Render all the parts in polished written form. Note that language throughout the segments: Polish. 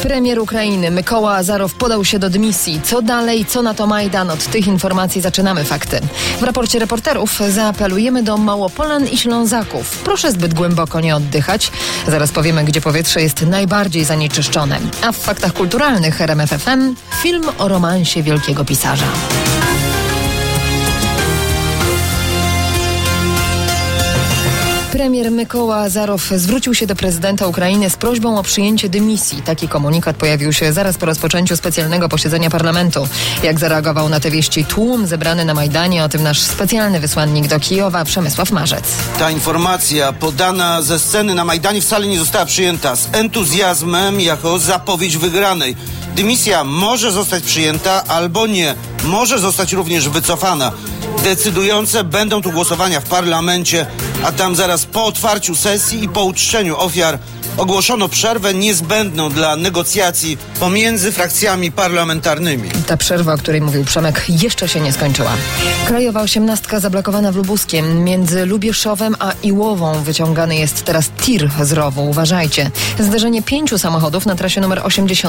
Premier Ukrainy Mykoła Azarow podał się do dymisji. Co dalej, co na to Majdan? Od tych informacji zaczynamy fakty. W raporcie reporterów zaapelujemy do Małopolan i Ślązaków. Proszę zbyt głęboko nie oddychać. Zaraz powiemy, gdzie powietrze jest najbardziej zanieczyszczone. A w faktach kulturalnych RMF FM film o romansie wielkiego pisarza. Premier Mykoła Azarow zwrócił się do prezydenta Ukrainy z prośbą o przyjęcie dymisji. Taki komunikat pojawił się zaraz po rozpoczęciu specjalnego posiedzenia parlamentu. Jak zareagował na te wieści tłum zebrany na Majdanie, o tym nasz specjalny wysłannik do Kijowa Przemysław Marzec. Ta informacja podana ze sceny na Majdanie wcale nie została przyjęta z entuzjazmem jako zapowiedź wygranej. Dymisja może zostać przyjęta albo nie. Może zostać również wycofana. Decydujące będą tu głosowania w parlamencie, a tam zaraz po otwarciu sesji i po uczczeniu ofiar ogłoszono przerwę niezbędną dla negocjacji pomiędzy frakcjami parlamentarnymi. Ta przerwa, o której mówił Przemek, jeszcze się nie skończyła. Krajowa 18 zablokowana w Lubuskiem. Między Lubieszowem a Iłową wyciągany jest teraz tir z rowu. Uważajcie. Zderzenie 5 samochodów na trasie numer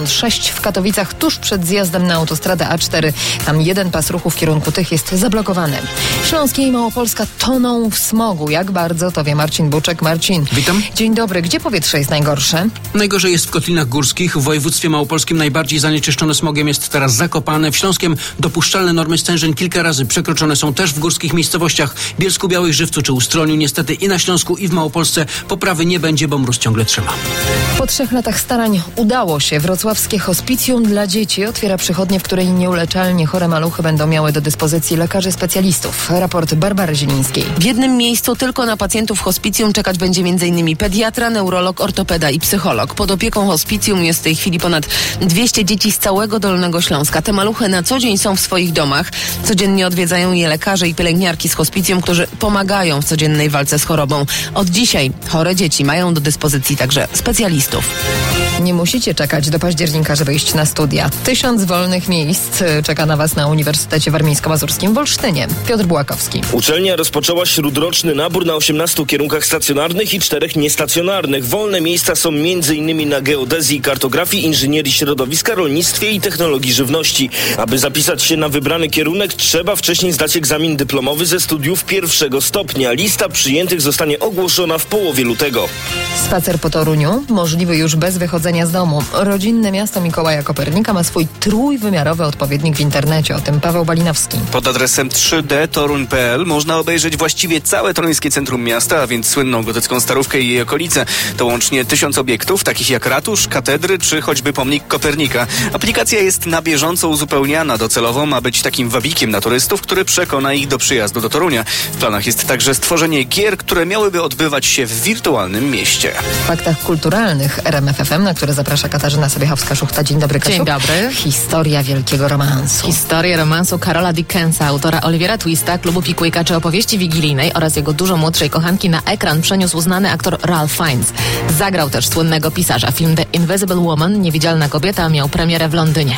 86 w Katowicach tuż przed zjazdem na autostradę A4. Tam jeden pas ruchu w kierunku tych jest zablokowany. Śląskie i Małopolska toną w smogu. Jak bardzo, to wie Marcin Buczek. Marcin. Witam. Dzień dobry. Gdzie powietrze jest najgorsze? Najgorzej jest w Kotlinach Górskich. W województwie małopolskim najbardziej zanieczyszczone smogiem jest teraz Zakopane. W Śląskiem dopuszczalne normy stężeń kilka razy przekroczone są też w górskich miejscowościach Bielsku-Białej, Żywcu czy Ustroniu. Niestety i na Śląsku, i w Małopolsce poprawy nie będzie, bo mróz ciągle trzyma. Po 3 latach starań udało się. Wrocławskie hospicjum dla dzieci otwiera przychodnię, w której nieuleczalnie chore maluchy będą miały do dyspozycji lekarzy specjalistów. Raport Barbary Zielińskiej. W jednym miejscu tylko na pacjentów hospicjum czekać będzie m.in. pediatra, neurolog, ortopeda i psycholog. Pod opieką hospicjum jest w tej chwili ponad 200 dzieci z całego Dolnego Śląska. Te maluchy na co dzień są w swoich domach. Codziennie odwiedzają je lekarze i pielęgniarki z hospicjum, którzy pomagają w codziennej walce z chorobą. Od dzisiaj chore dzieci mają do dyspozycji także specjalistów. Nie musicie czekać do października, żeby iść na studia. 1000 wolnych miejsc czeka na Was na Uniwersytecie Warmińsko-Mazurskim w Olsztynie. Piotr Bułakowski. Uczelnia rozpoczęła śródroczny nabór na 18 kierunkach stacjonarnych i 4 niestacjonarnych. Wolne miejsca są m.in. na geodezji, kartografii, inżynierii środowiska, rolnictwie i technologii żywności. Aby zapisać się na wybrany kierunek, trzeba wcześniej zdać egzamin dyplomowy ze studiów 1. stopnia. Lista przyjętych zostanie ogłoszona w połowie lutego. Spacer po Toruniu możliwy już bez wychodzenia z domu. Rodzinne miasto Mikołaja Kopernika ma swój trójwymiarowy odpowiednik w internecie. O tym Paweł Balinowski. Pod adresem 3dtoruń.pl można obejrzeć właściwie całe toruńskie centrum miasta, a więc słynną gotycką Starówkę i jej okolice. To łącznie 1000 obiektów, takich jak ratusz, katedry czy choćby pomnik Kopernika. Aplikacja jest na bieżąco uzupełniana. Docelowo ma być takim wabikiem na turystów, który przekona ich do przyjazdu do Torunia. W planach jest także stworzenie gier, które miałyby odbywać się w wirtualnym mieście. W faktach kulturalnych RMF FM, na które zaprasza Katarzyna Sobiechowska-Szuchta. Dzień dobry, Kasiu. Dzień dobry. Historia wielkiego romansu. Historię romansu Karola Dickensa, autora Olivera Twista, Klubu Pickwicka czy Opowieści Wigilijnej oraz jego dużo młodszej kochanki na ekran przeniósł znany aktor Ralph Fiennes. Zagrał też słynnego pisarza. Film The Invisible Woman, Niewidzialna kobieta, miał premierę w Londynie.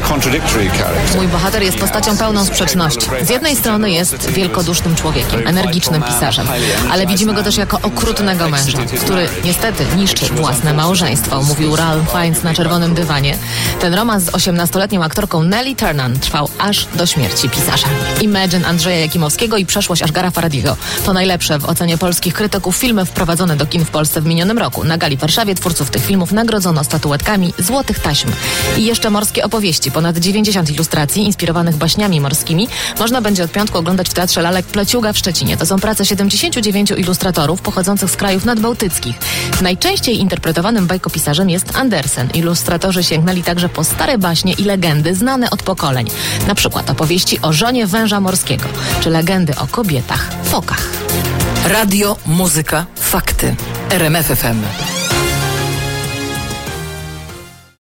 Mój bohater jest postacią pełną sprzeczności. Z jednej strony jest wielkodusznym człowiekiem, energicznym pisarzem, ale widzimy go też jako okrutnego męża, który niestety niszczy własne małżeństwo, mówił Ralph Fiennes na czerwonym dywanie. Ten romans z 18-letnią aktorką Nellie Turnan trwał aż do śmierci pisarza. Imagine Andrzeja Jakimowskiego i Przeszłość Ashgara Farhadiego to najlepsze w ocenie polskich krytyków filmy wprowadzone do kin w Polsce w minionym roku. Na gali w Warszawie twórców tych filmów nagrodzono statuetkami złotych taśm. I jeszcze morskie opowieści. Ponad 90 ilustracji inspirowanych baśniami morskimi można będzie od piątku oglądać w Teatrze Lalek Pleciuga w Szczecinie. To są prace 79 ilustratorów pochodzących z krajów nadbałtyckich. Najczęściej interpretowanym bajkopisarzem jest Andersen. Ilustratorzy sięgnęli także po stare baśnie i legendy znane od pokoleń. Na przykład opowieści o żonie węża morskiego, czy legendy o kobietach, fokach. Radio, muzyka, fakty. RMF FM.